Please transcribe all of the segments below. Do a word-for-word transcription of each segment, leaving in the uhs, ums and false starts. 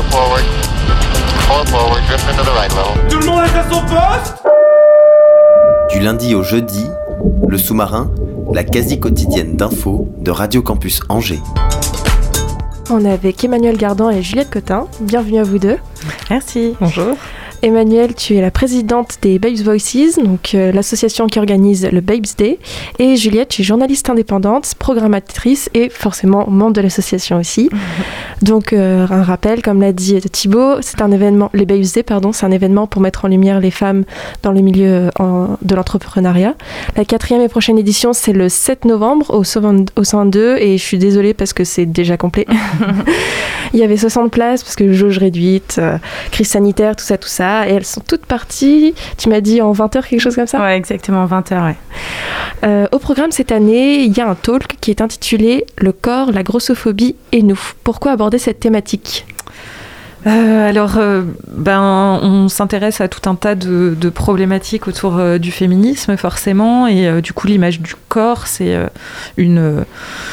Four forward. Four forward, drift into the right level. Tout le monde est à son poste. Du lundi au jeudi, le sous-marin, la quasi-quotidienne d'infos de Radio Campus Angers. On est avec Emmanuelle Gardan et Juliette Cotin. Bienvenue à vous deux. Merci. Bonjour. Emmanuelle, tu es la présidente des Babes Voices, donc euh, l'association qui organise le Babes Day. Et Juliette, tu es journaliste indépendante, programmatrice et forcément membre de l'association aussi. Mmh. Donc euh, un rappel, comme l'a dit Thibaut, c'est un événement, les Babes Day, pardon, c'est un événement pour mettre en lumière les femmes dans le milieu en, de l'entrepreneuriat. La quatrième et prochaine édition, c'est le sept novembre au cent vingt-deux et je suis désolée parce que c'est déjà complet. Il y avait soixante places parce que jauge réduite, euh, crise sanitaire, tout ça, tout ça. Et elles sont toutes parties, tu m'as dit en vingt heures, quelque chose comme ça ? Ouais, exactement, vingt heures, ouais. Euh, au programme cette année, il y a un talk qui est intitulé « Le corps, la grossophobie et nous ». Pourquoi aborder cette thématique ? Euh, alors, euh, ben, on s'intéresse à tout un tas de, de problématiques autour euh, du féminisme, forcément, et euh, du coup, l'image du corps, c'est euh, une... Euh,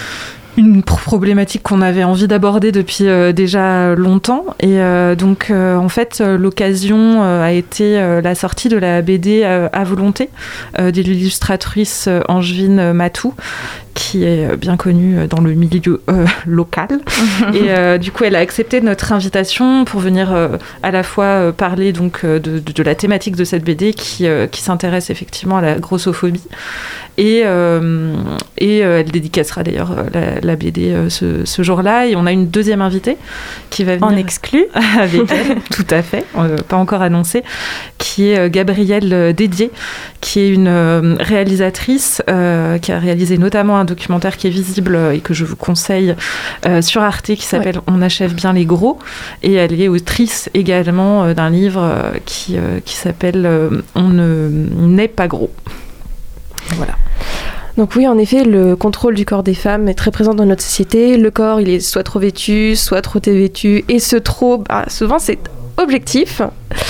une problématique qu'on avait envie d'aborder depuis euh, déjà longtemps. Et euh, donc, euh, en fait, euh, l'occasion euh, a été euh, la sortie de la B D euh, à volonté euh, de l'illustratrice euh, Angevine Matou, qui est bien connue dans le milieu euh, local. Et euh, du coup, elle a accepté notre invitation pour venir euh, à la fois euh, parler donc, euh, de, de, de la thématique de cette B D qui, euh, qui s'intéresse effectivement à la grossophobie. Et, euh, et euh, elle dédicacera d'ailleurs la, la B D euh, ce, ce jour-là. Et on a une deuxième invitée qui va venir... En exclu avec elle, tout à fait, euh, pas encore annoncée, qui est euh, Gabrielle Dédier, qui est une euh, réalisatrice euh, qui a réalisé notamment un documentaire qui est visible et que je vous conseille euh, sur Arte qui s'appelle ouais. On achève bien les gros. Et elle est autrice également euh, d'un livre euh, qui, euh, qui s'appelle euh, On ne n'est pas gros. Voilà. Donc oui, en effet, le contrôle du corps des femmes est très présent dans notre société. Le corps, il est soit trop vêtu, soit trop dévêtu. Et ce trop, bah, souvent, c'est objectif,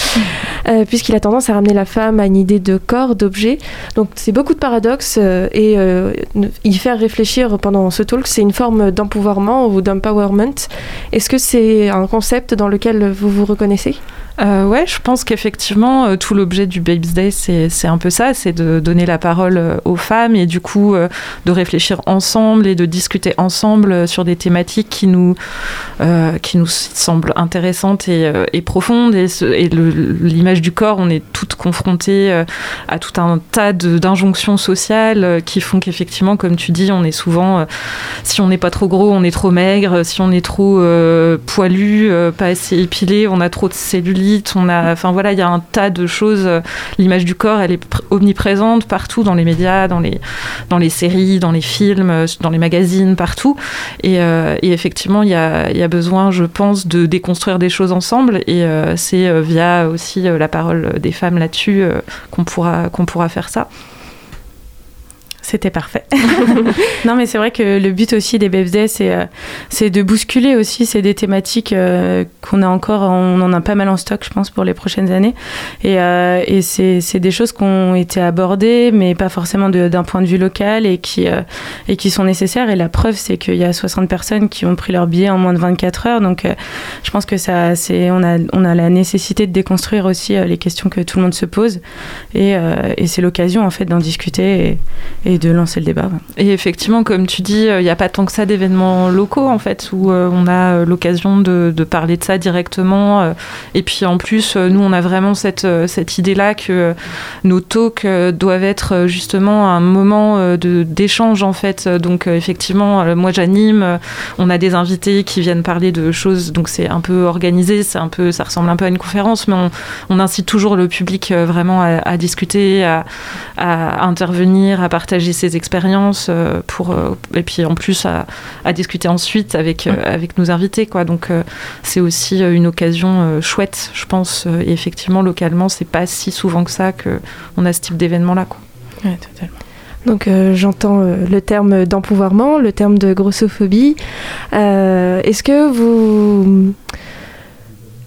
euh, puisqu'il a tendance à ramener la femme à une idée de corps, d'objet. Donc c'est beaucoup de paradoxes. Euh, et euh, y faire réfléchir pendant ce talk, c'est une forme d'empouvoirment ou d'empowerment. Est-ce que c'est un concept dans lequel vous vous reconnaissez ? Euh, ouais, je pense qu'effectivement, euh, tout l'objet du Babes Day, c'est, c'est un peu ça, c'est de donner la parole euh, aux femmes et du coup euh, de réfléchir ensemble et de discuter ensemble euh, sur des thématiques qui nous, euh, qui nous semblent intéressantes et, euh, et profondes. Et, ce, et le, l'image du corps, on est toutes confrontées euh, à tout un tas de, d'injonctions sociales euh, qui font qu'effectivement, comme tu dis, on est souvent, euh, si on n'est pas trop gros, on est trop maigre, si on est trop euh, poilu, euh, pas assez épilé, on a trop de cellulite. On a, enfin voilà, il y a un tas de choses. L'image du corps, elle est omniprésente partout dans les médias, dans les, dans les séries, dans les films, dans les magazines, partout. Et, euh, et effectivement, il y a, il y a besoin, je pense, de déconstruire des choses ensemble. Et euh, c'est via aussi la parole des femmes là-dessus euh, qu'on pourra, qu'on pourra faire ça. C'était parfait. Non, mais c'est vrai que le but aussi des Babes Day, c'est, euh, c'est de bousculer aussi. C'est des thématiques euh, qu'on a encore, on en a pas mal en stock, je pense, pour les prochaines années. Et, euh, et c'est, c'est des choses qui ont été abordées, mais pas forcément de, d'un point de vue local et qui, euh, et qui sont nécessaires. Et la preuve, c'est qu'il y a soixante personnes qui ont pris leur billet en moins de vingt-quatre heures. Donc, euh, je pense que ça, c'est, on a, on a la nécessité de déconstruire aussi euh, les questions que tout le monde se pose. Et, euh, et c'est l'occasion, en fait, d'en discuter et, et de lancer le débat. Et effectivement, comme tu dis, il euh, n'y a pas tant que ça d'événements locaux, en fait, où euh, on a euh, l'occasion de, de parler de ça directement. Euh, et puis, en plus, euh, nous, on a vraiment cette, euh, cette idée-là que euh, nos talks euh, doivent être euh, justement un moment euh, de, d'échange, en fait. Donc, euh, effectivement, euh, moi, j'anime. Euh, on a des invités qui viennent parler de choses. Donc, c'est un peu organisé. C'est un peu, ça ressemble un peu à une conférence, mais on, on incite toujours le public euh, vraiment à, à discuter, à, à intervenir, à partager ses expériences euh, pour euh, et puis en plus à, à discuter ensuite avec euh, avec nos invités, quoi. Donc euh, c'est aussi euh, une occasion euh, chouette, je pense. Euh, et effectivement, localement, c'est pas si souvent que ça que on a ce type d'événement là, quoi. Ouais, totalement. Donc euh, j'entends euh, le terme d'empouvoirment, le terme de grossophobie. Euh, est-ce que vous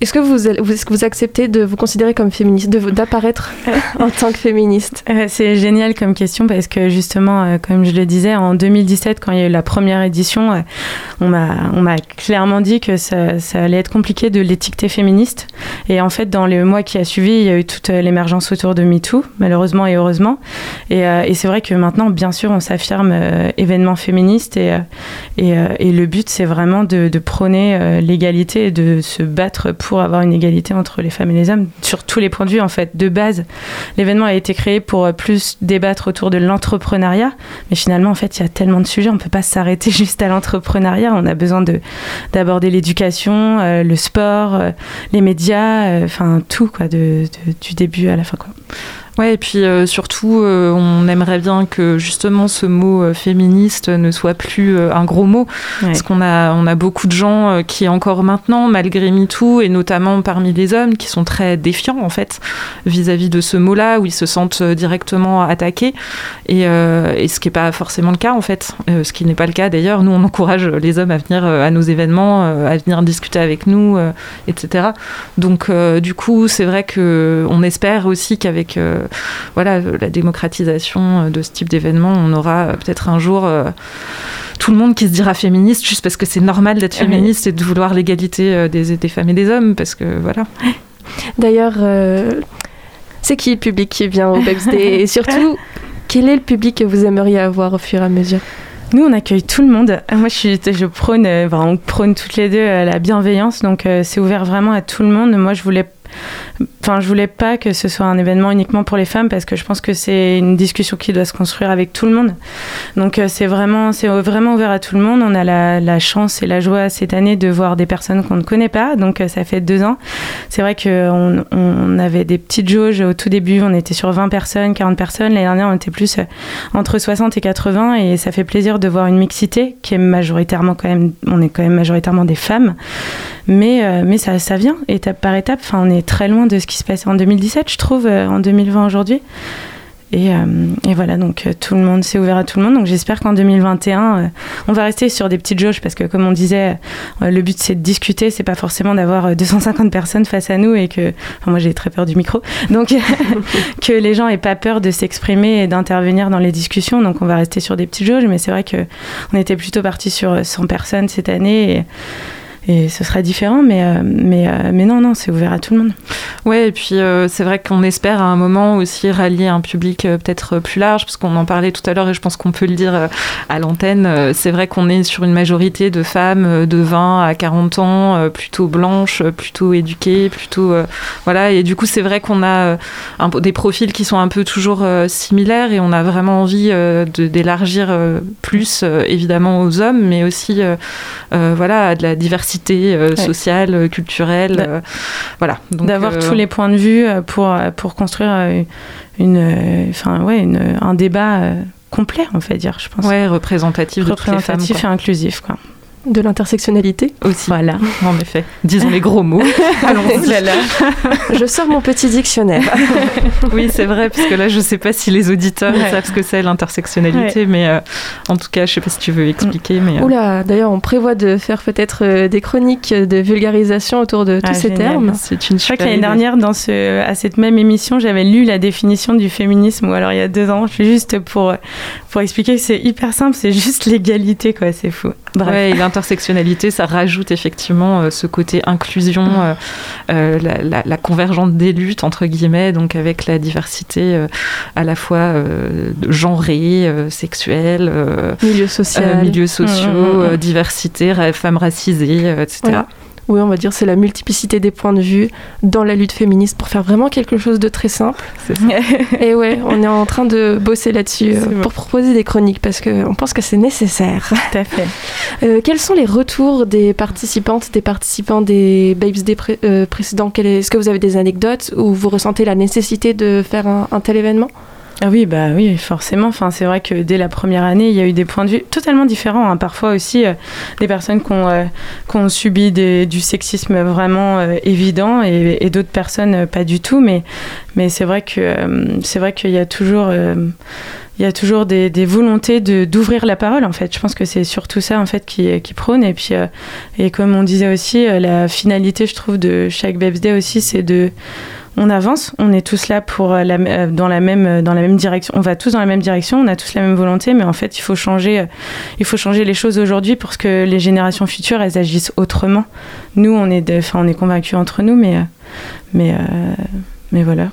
Est-ce que vous, est-ce que vous acceptez de vous considérer comme féministe, de, d'apparaître en tant que féministe ? euh, C'est génial comme question parce que justement, euh, comme je le disais, en deux mille dix-sept, quand il y a eu la première édition, euh, on, m'a, on m'a clairement dit que ça, ça allait être compliqué de l'étiqueter féministe. Et en fait, dans les mois qui a suivi, il y a eu toute l'émergence autour de MeToo, malheureusement et heureusement. Et, euh, et c'est vrai que maintenant, bien sûr, on s'affirme euh, événement féministe et, euh, et, euh, et le but, c'est vraiment de, de prôner euh, l'égalité et de se battre pour pour avoir une égalité entre les femmes et les hommes sur tous les points de vue en fait. De base, l'événement a été créé pour plus débattre autour de l'entrepreneuriat, mais finalement en fait il y a tellement de sujets, on peut pas s'arrêter juste à l'entrepreneuriat, on a besoin de d'aborder l'éducation, euh, le sport, euh, les médias, enfin euh, tout quoi, de, de, du début à la fin quoi. Ouais, et puis euh, surtout, euh, on aimerait bien que justement ce mot euh, féministe ne soit plus euh, un gros mot, ouais. Parce qu'on a, on a beaucoup de gens euh, qui encore maintenant, malgré MeToo, et notamment parmi les hommes, qui sont très défiants en fait vis-à-vis de ce mot-là, où ils se sentent directement attaqués, et, euh, et ce qui n'est pas forcément le cas en fait, euh, ce qui n'est pas le cas d'ailleurs. Nous, on encourage les hommes à venir euh, à nos événements, euh, à venir discuter avec nous, euh, et cetera. Donc euh, du coup, c'est vrai qu'on espère aussi qu'avec euh, voilà, la démocratisation de ce type d'événement, on aura peut-être un jour euh, tout le monde qui se dira féministe juste parce que c'est normal d'être féministe et de vouloir l'égalité des, des femmes et des hommes, parce que voilà. D'ailleurs, euh, c'est qui le public qui vient au Babes Day et surtout, quel est le public que vous aimeriez avoir au fur et à mesure ? Nous, on accueille tout le monde. Moi, je, suis, je prône, enfin, on prône toutes les deux la bienveillance, donc euh, c'est ouvert vraiment à tout le monde. Moi, je voulais Enfin, je voulais pas que ce soit un événement uniquement pour les femmes parce que je pense que c'est une discussion qui doit se construire avec tout le monde. Donc euh, c'est vraiment, c'est vraiment ouvert à tout le monde. On a la, la chance et la joie cette année de voir des personnes qu'on ne connaît pas. Donc euh, ça fait deux ans. C'est vrai qu'on on avait des petites jauges au tout début. On était sur vingt personnes, quarante personnes. L'année dernière, on était plus entre soixante et quatre-vingts et ça fait plaisir de voir une mixité qui est majoritairement quand même, on est quand même majoritairement des femmes. Mais, euh, mais ça, ça vient étape par étape. Enfin, on est très loin de ce qui se passait en deux mille dix-sept, je trouve, euh, en deux mille vingt aujourd'hui. Et, euh, et voilà, donc euh, tout le monde, c'est ouvert à tout le monde. Donc j'espère qu'en deux mille vingt et un, euh, on va rester sur des petites jauges parce que, comme on disait, euh, le but c'est de discuter, c'est pas forcément d'avoir deux cent cinquante personnes face à nous et que. Enfin, moi j'ai très peur du micro. Donc que les gens aient pas peur de s'exprimer et d'intervenir dans les discussions. Donc on va rester sur des petites jauges, mais c'est vrai qu'on était plutôt parti sur cent personnes cette année. Et, Et ce sera différent, mais, euh, mais, euh, mais non, non, c'est ouvert à tout le monde. Ouais, et puis euh, c'est vrai qu'on espère à un moment aussi rallier un public euh, peut-être plus large, parce qu'on en parlait tout à l'heure et je pense qu'on peut le dire euh, à l'antenne. Euh, c'est vrai qu'on est sur une majorité de femmes euh, de vingt à quarante ans, euh, plutôt blanches, plutôt éduquées, plutôt... Euh, voilà, et du coup, c'est vrai qu'on a euh, un, des profils qui sont un peu toujours euh, similaires et on a vraiment envie euh, de, d'élargir euh, plus, euh, évidemment, aux hommes, mais aussi euh, euh, voilà, de la diversité Euh, sociale, ouais. culturelle, euh, voilà. Donc, d'avoir euh... tous les points de vue pour, pour construire une, enfin, ouais, une, un débat complet, on va dire, je pense. Ouais, représentatif, représentatif de toutes les femmes, et inclusif, quoi. De l'intersectionnalité aussi. Voilà, en effet. Disons les gros mots. Allons-y. Là, là. Je sors mon petit dictionnaire. Oui, c'est vrai, parce que là, je ne sais pas si les auditeurs ouais. savent ce que c'est l'intersectionnalité, ouais. mais euh, en tout cas, je ne sais pas si tu veux expliquer. Mais, euh... Oula, d'ailleurs, on prévoit de faire peut-être euh, des chroniques de vulgarisation autour de tous ah, ces génial. termes. C'est une je crois que l'année idée. dernière, dans ce, à cette même émission, j'avais lu la définition du féminisme, ou alors il y a deux ans, juste pour, pour expliquer que c'est hyper simple, c'est juste l'égalité, quoi, c'est fou. Bref. Ouais, l'intersectionnalité, ça rajoute effectivement euh, ce côté inclusion, euh, euh, la, la, la convergence des luttes, entre guillemets, donc avec la diversité euh, à la fois euh, genrée, euh, sexuelle, euh, milieu social, euh, milieux sociaux, mmh, mmh. Euh, diversité, ra- femmes racisées, euh, et cetera. Ouais. Oui, on va dire c'est la multiplicité des points de vue dans la lutte féministe pour faire vraiment quelque chose de très simple. C'est ça. Et ouais, on est en train de bosser là-dessus euh, bon. pour proposer des chroniques parce qu'on pense que c'est nécessaire. Tout à fait. Euh, quels sont les retours des participantes, des participants des Babes Day pré- euh, précédents ? Est-ce que vous avez des anecdotes où vous ressentez la nécessité de faire un, un tel événement ? Ah oui, bah oui, forcément. Enfin, c'est vrai que dès la première année, il y a eu des points de vue totalement différents. Hein. Parfois aussi, euh, des personnes qui ont, euh, qui ont subi des, du sexisme vraiment euh, évident et, et d'autres personnes euh, pas du tout. Mais, mais c'est vrai que euh, c'est vrai qu'il y a toujours... Euh, il y a toujours des, des volontés de, d'ouvrir la parole, en fait. Je pense que c'est surtout ça, en fait, qui, qui prône. Et puis, euh, et comme on disait aussi, euh, la finalité, je trouve, de chaque Babes Day aussi, c'est de... On avance, on est tous là pour la, dans, la même, dans la même direction. On va tous dans la même direction, on a tous la même volonté, mais en fait, il faut changer, il faut changer les choses aujourd'hui pour que les générations futures, elles agissent autrement. Nous, on est, de, enfin, on est convaincus entre nous, mais, mais, euh, mais voilà.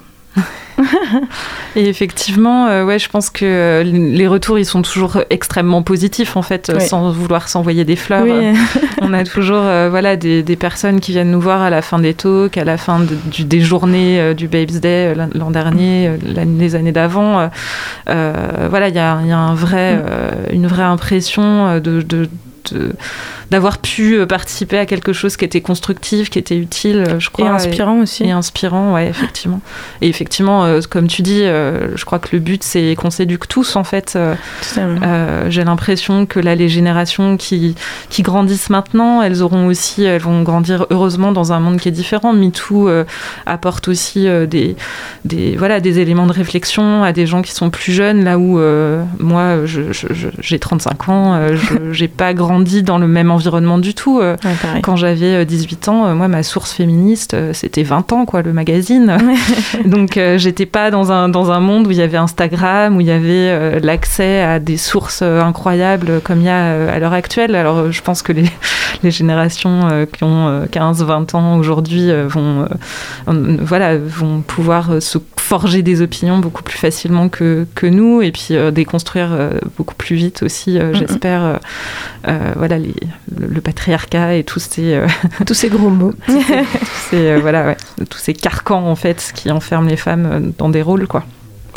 Et effectivement, euh, ouais, je pense que les retours, ils sont toujours extrêmement positifs, en fait, oui. sans vouloir s'envoyer des fleurs. Oui. On a toujours euh, voilà, des, des personnes qui viennent nous voir à la fin des talks, à la fin de, du, des journées euh, du Babes Day euh, l'an dernier, euh, les années d'avant. Euh, euh, voilà, il y a, y a un vrai, euh, une vraie impression de... de De, d'avoir pu participer à quelque chose qui était constructif, qui était utile, je crois. Et inspirant et, aussi. Et inspirant, ouais, effectivement. Et effectivement, euh, comme tu dis, euh, je crois que le but, c'est qu'on s'éduque tous, en fait. Euh, euh, j'ai l'impression que là, les générations qui, qui grandissent maintenant, elles auront aussi, elles vont grandir heureusement dans un monde qui est différent. MeToo euh, apporte aussi euh, des, des, voilà, des éléments de réflexion à des gens qui sont plus jeunes, là où euh, moi, je, je, je, j'ai trente-cinq ans, euh, je, j'ai pas grandi dans le même environnement du tout. Euh, ouais, quand j'avais dix-huit ans, euh, moi, ma source féministe, euh, c'était vingt ans, quoi, le magazine. Donc, euh, j'étais pas dans un, dans un monde où il y avait Instagram, où il y avait euh, l'accès à des sources euh, incroyables comme il y a euh, à l'heure actuelle. Alors, euh, je pense que les, les générations euh, qui ont euh, quinze vingt ans aujourd'hui euh, vont, euh, voilà, vont pouvoir euh, se forger des opinions beaucoup plus facilement que, que nous, et puis euh, déconstruire euh, beaucoup plus vite aussi, euh, mm-hmm. j'espère, euh, euh, voilà, les, le, le patriarcat et tous ces... Euh, tous ces gros mots. tous ces, tous ces, euh, voilà, ouais, tous ces carcans, en fait, qui enferment les femmes dans des rôles, quoi.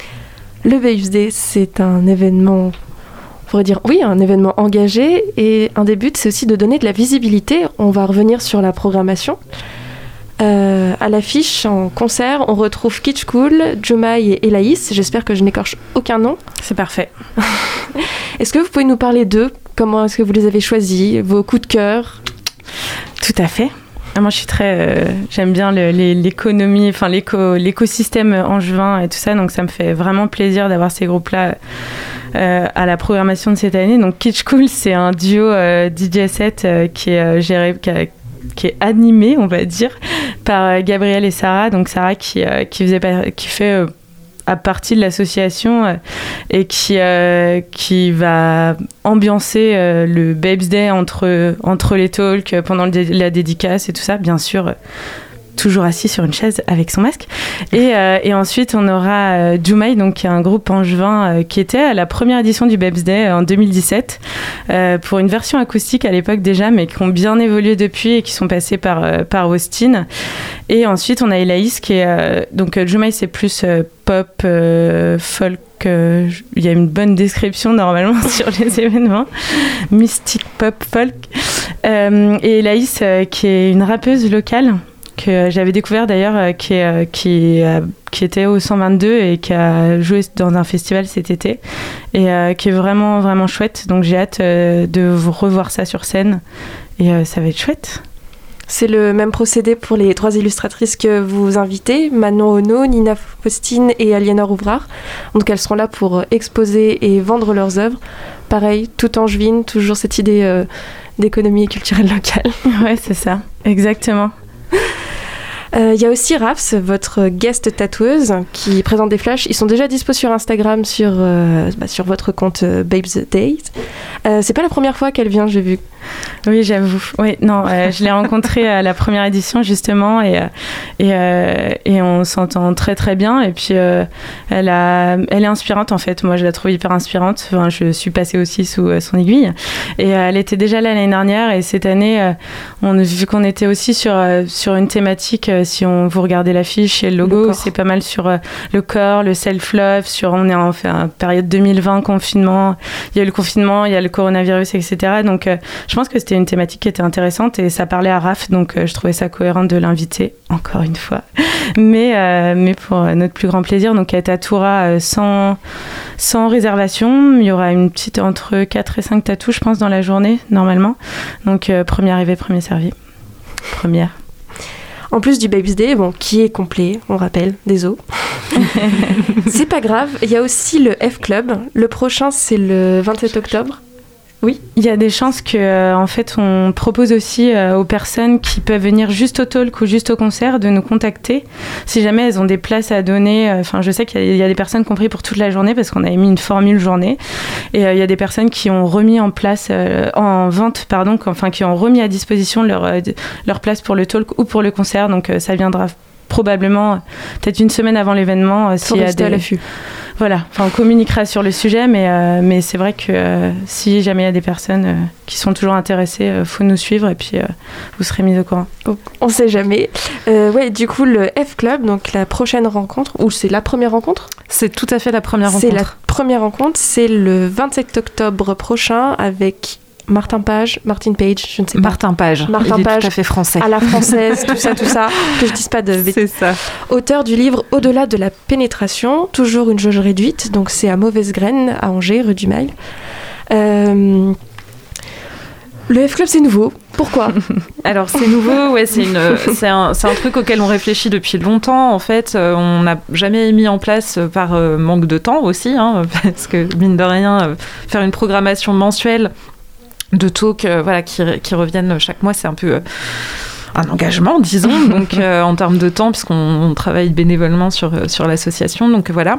Le Babes Day, c'est un événement... On pourrait dire, oui, un événement engagé, et un des buts, c'est aussi de donner de la visibilité. On va revenir sur la programmation. Euh, à l'affiche, en concert, on retrouve Kitsch Cool, Jomai et Elaïs. J'espère que je n'écorche aucun nom. C'est parfait. Est-ce que vous pouvez nous parler d'eux ? Comment est-ce que vous les avez choisis ? Vos coups de cœur ? Tout à fait. Moi, je suis très... Euh, j'aime bien le, les, l'économie, enfin l'éco, l'écosystème angevin et tout ça, donc ça me fait vraiment plaisir d'avoir ces groupes-là euh, à la programmation de cette année. Donc Kitsch Cool, c'est un duo euh, D J set euh, qui est euh, géré... Qui a, qui est animé, on va dire, par Gabriel et Sarah. Donc Sarah qui, euh, qui, faisait, qui fait euh, à partie de l'association euh, et qui, euh, qui va ambiancer euh, le Babes Day entre, entre les talks, pendant le dé- la dédicace et tout ça, bien sûr. Euh, toujours assis sur une chaise avec son masque. Et, euh, et ensuite, on aura euh, Jomai, donc, qui est un groupe angevin euh, qui était à la première édition du Babes Day euh, en deux mille dix-sept, euh, pour une version acoustique à l'époque déjà, mais qui ont bien évolué depuis et qui sont passés par, euh, par Austin. Et ensuite, on a Elaïs, qui est... Euh, donc, euh, Jomai, c'est plus euh, pop, euh, folk. Euh, il y a une bonne description normalement sur les événements. Mystique, pop, folk. Euh, et Elaïs, euh, qui est une rappeuse locale, que j'avais découvert d'ailleurs, euh, qui, euh, qui, euh, qui était au cent vingt-deux et qui a joué dans un festival cet été, et euh, qui est vraiment, vraiment chouette. Donc j'ai hâte euh, de vous revoir ça sur scène, et euh, ça va être chouette. C'est le même procédé pour les trois illustratrices que vous invitez, Manon Ono, Nina Faustine et Aliénor Ouvrard. Donc elles seront là pour exposer et vendre leurs œuvres. Pareil, tout angevine, toujours cette idée euh, d'économie culturelle locale. Ouais, c'est ça, exactement. Il euh, y a aussi Rafs, votre guest tatoueuse, qui présente des flashs. Ils sont déjà dispo sur Instagram, sur, euh, bah, sur votre compte euh, Babes Days. Euh, c'est pas la première fois qu'elle vient, j'ai vu. Oui, j'avoue. Oui, non, euh, je l'ai rencontrée à la première édition, justement, et, et, euh, et on s'entend très, très bien. Et puis, euh, elle, a, elle est inspirante, en fait. Moi, je la trouve hyper inspirante. Enfin, je suis passée aussi sous euh, son aiguille. Et euh, elle était déjà là l'année dernière. Et cette année, euh, on, vu qu'on était aussi sur, euh, sur une thématique, euh, si on, vous regardez l'affiche et le logo, le c'est pas mal sur euh, le corps, le self-love, sur, on est en fait, en période deux mille vingt, confinement. Il y a eu le confinement, il y a le coronavirus, et cetera. Donc, euh, je pense que c'était une thématique qui était intéressante et ça parlait à Raph, donc euh, je trouvais ça cohérent de l'inviter, encore une fois. Mais, euh, mais pour notre plus grand plaisir, donc elle tatouera euh, sans, sans réservation. Il y aura une petite entre quatre et cinq tatous, je pense, dans la journée, normalement. Donc, euh, premier arrivé, premier servi. Première. En plus du Babes Day, bon, qui est complet, on rappelle, des os. C'est pas grave. Il y a aussi le F Club. Le prochain, c'est le vingt-sept octobre. Oui, il y a des chances que, euh, en fait, on propose aussi euh, aux personnes qui peuvent venir juste au talk ou juste au concert de nous contacter si jamais elles ont des places à donner. Enfin, euh, je sais qu'il y a, il y a des personnes qui ont pris pour toute la journée parce qu'on avait mis une formule journée. Et euh, il y a des personnes qui ont remis en place, euh, en vente, pardon, enfin, qui ont remis à disposition leur, euh, leur place pour le talk ou pour le concert. Donc, euh, ça viendra probablement euh, peut-être une semaine avant l'événement. Euh, Pour rester des... à l'affût. Voilà, enfin, on communiquera sur le sujet, mais, euh, mais c'est vrai que euh, si jamais il y a des personnes euh, qui sont toujours intéressées, il euh, faut nous suivre et puis euh, vous serez mis au courant. Oh, on sait jamais. Euh, ouais, du coup, le F Club, donc la prochaine rencontre, ou c'est la première rencontre ? C'est tout à fait la première C'est rencontre. la première rencontre, c'est le vingt-sept octobre prochain avec Martin Page, Martin Page, je ne sais pas. Martin Page, Martin il est Page, tout à fait français. À la française, tout ça, tout ça, que je dise pas de bêtises. C'est ça. Auteur du livre Au-delà de la pénétration, toujours une jauge réduite, donc c'est à Mauvaise Graine, à Angers, rue du Mail. Euh... Le F Club, c'est nouveau. Pourquoi ? Alors, c'est nouveau, ouais, c'est, une, c'est, un, c'est un truc auquel on réfléchit depuis longtemps. En fait, euh, on n'a jamais mis en place par euh, manque de temps aussi, hein, parce que, mine de rien, euh, faire une programmation mensuelle de talks euh, voilà, qui, qui reviennent chaque mois, c'est un peu... Euh, un engagement, disons, donc euh, en termes de temps, puisqu'on on travaille bénévolement sur, sur l'association, donc voilà.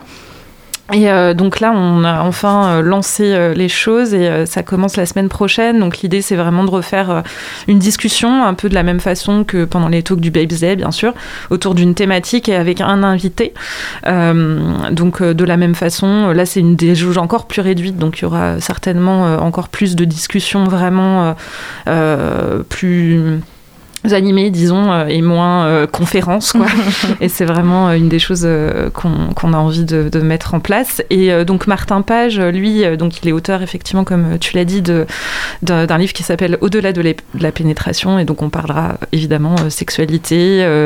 Et euh, donc là, on a enfin euh, lancé euh, les choses et euh, ça commence la semaine prochaine. Donc l'idée, c'est vraiment de refaire euh, une discussion un peu de la même façon que pendant les talks du Babes Day, bien sûr, autour d'une thématique et avec un invité. Euh, donc euh, de la même façon, là, c'est une des jauges encore plus réduite, donc il y aura certainement euh, encore plus de discussions vraiment euh, euh, plus... animés, disons, euh, et moins euh, conférences, quoi. Et c'est vraiment euh, une des choses euh, qu'on, qu'on a envie de, de mettre en place. Et euh, donc, Martin Page, lui, euh, donc, il est auteur, effectivement, comme tu l'as dit, de, de, d'un livre qui s'appelle Au-delà de, les, de la pénétration. Et donc, on parlera, évidemment, euh, sexualité euh,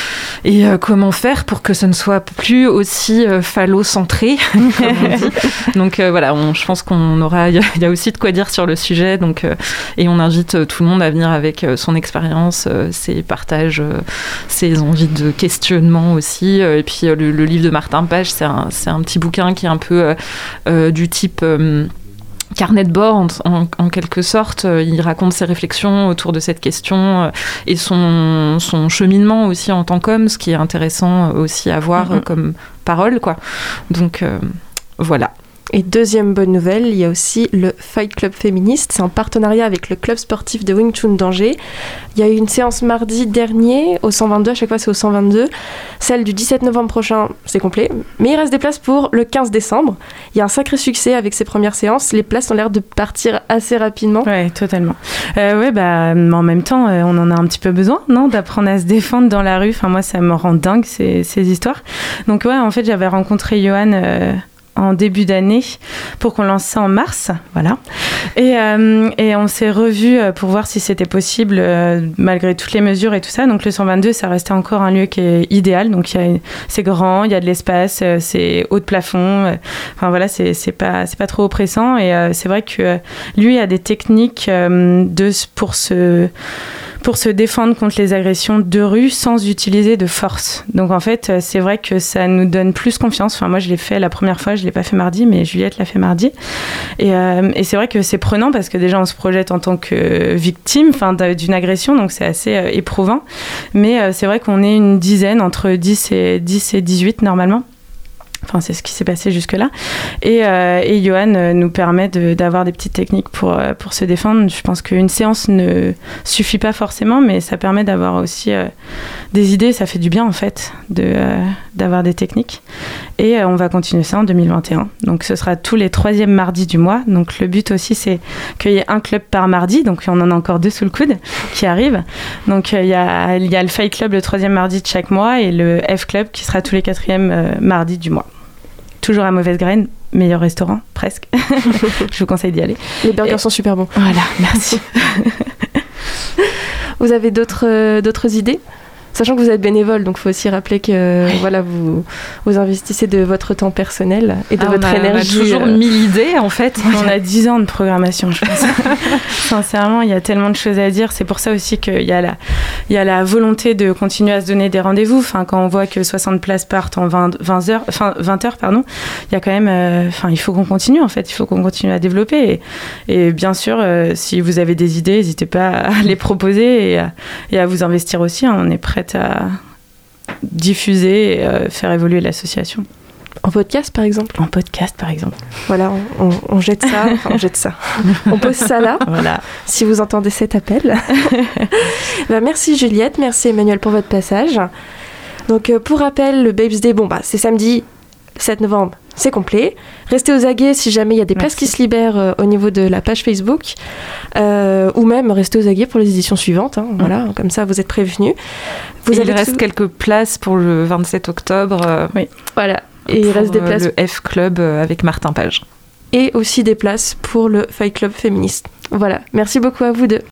et euh, comment faire pour que ce ne soit plus aussi euh, phallocentré, comme on dit. Donc, euh, voilà, on, je pense qu'on aura... Il y, y a aussi de quoi dire sur le sujet. Donc, euh, et on invite euh, tout le monde à venir avec euh, son expérience, ses partages, ses envies de questionnement aussi. Et puis le, le livre de Martin Page, c'est un, c'est un petit bouquin qui est un peu euh, du type... Euh, carnet de bord, en, en, en quelque sorte. Il raconte ses réflexions autour de cette question et son, son cheminement aussi en tant qu'homme, ce qui est intéressant aussi à voir mm-hmm. comme parole, quoi. Donc, euh, voilà. Et deuxième bonne nouvelle, il y a aussi le Fight Club féministe. C'est en partenariat avec le club sportif de Wing Chun d'Angers. Il y a eu une séance mardi dernier au cent vingt-deux, à chaque fois c'est au cent vingt-deux. Celle du dix-sept novembre prochain, c'est complet. Mais il reste des places pour le quinze décembre. Il y a un sacré succès avec ces premières séances. Les places ont l'air de partir assez rapidement. Ouais, totalement. Euh, ouais, bah, en même temps, euh, on en a un petit peu besoin, non, d'apprendre à se défendre dans la rue. Enfin, moi, ça me rend dingue, ces, ces histoires. Donc, ouais, en fait, j'avais rencontré Johan... Euh, en début d'année pour qu'on lance ça en mars, voilà. Et, euh, et on s'est revus pour voir si c'était possible euh, malgré toutes les mesures et tout ça. Donc le cent vingt-deux, ça restait encore un lieu qui est idéal. Donc il y a, c'est grand, il y a de l'espace, euh, c'est haut de plafond. Euh, enfin voilà, c'est, c'est pas c'est pas trop oppressant. Et euh, c'est vrai que euh, lui a des techniques euh, de pour se pour se défendre contre les agressions de rue sans utiliser de force. Donc en fait, c'est vrai que ça nous donne plus confiance. Enfin, moi, je l'ai fait la première fois, je l'ai pas fait mardi, mais Juliette l'a fait mardi. Et, euh, et c'est vrai que c'est prenant parce que déjà, on se projette en tant que victime, enfin, d'une agression, donc c'est assez euh, éprouvant. Mais euh, c'est vrai qu'on est une dizaine, entre dix et dix-huit normalement. Enfin, c'est ce qui s'est passé jusque-là. Et, euh, et Johan euh, nous permet de, d'avoir des petites techniques pour, euh, pour se défendre. Je pense qu'une séance ne suffit pas forcément, mais ça permet d'avoir aussi euh, des idées. Ça fait du bien, en fait, de, euh, d'avoir des techniques. Et euh, on va continuer ça en deux mille vingt et un. Donc, ce sera tous les troisièmes mardis du mois. Donc, le but aussi, c'est qu'il y ait un club par mardi. Donc, on en a encore deux sous le coude qui arrivent. Donc, il euh, y, a, y a le Fight Club le troisième mardi de chaque mois et le F Club qui sera tous les quatrièmes euh, mardis du mois. Toujours à Mauvaise Graine, meilleur restaurant, presque. Je vous conseille d'y aller. Les burgers Et... sont super bons. Voilà, merci. Vous avez d'autres, euh, d'autres idées ? Sachant que vous êtes bénévole, donc il faut aussi rappeler que oui. voilà, vous, vous investissez de votre temps personnel et de ah, votre on a, énergie. On a toujours euh... mille idées, en fait. On a dix ans de programmation, je pense. Sincèrement, il y a tellement de choses à dire. C'est pour ça aussi qu'il y a la, il y a la volonté de continuer à se donner des rendez-vous. Enfin, quand on voit que soixante places partent en vingt, vingt heures, enfin, vingt heures, pardon, il y a quand même, euh, enfin, il faut qu'on continue, en fait. Il faut qu'on continue à développer. Et, et bien sûr, euh, si vous avez des idées, n'hésitez pas à les proposer et à, et à vous investir aussi. Hein. On est prête à diffuser et euh, faire évoluer l'association. En podcast, par exemple. En podcast, par exemple. Voilà, on, on, on jette ça, enfin on jette ça. On pose ça là, voilà. Si vous entendez cet appel. bah, merci Juliette, merci Emmanuel pour votre passage. Donc euh, pour rappel, le Babes Day, bon bah c'est samedi sept novembre, c'est complet. Restez aux aguets si jamais il y a des Merci. places qui se libèrent euh, au niveau de la page Facebook, euh, ou même restez aux aguets pour les éditions suivantes. Hein, mmh. Voilà, comme ça vous êtes prévenus. Vous il reste tout... quelques places pour le vingt-sept octobre. Euh, oui, voilà. Et il reste des places. Le F Club avec Martin Page. Et aussi des places pour le Fight Club féministe. Voilà. Merci beaucoup à vous deux.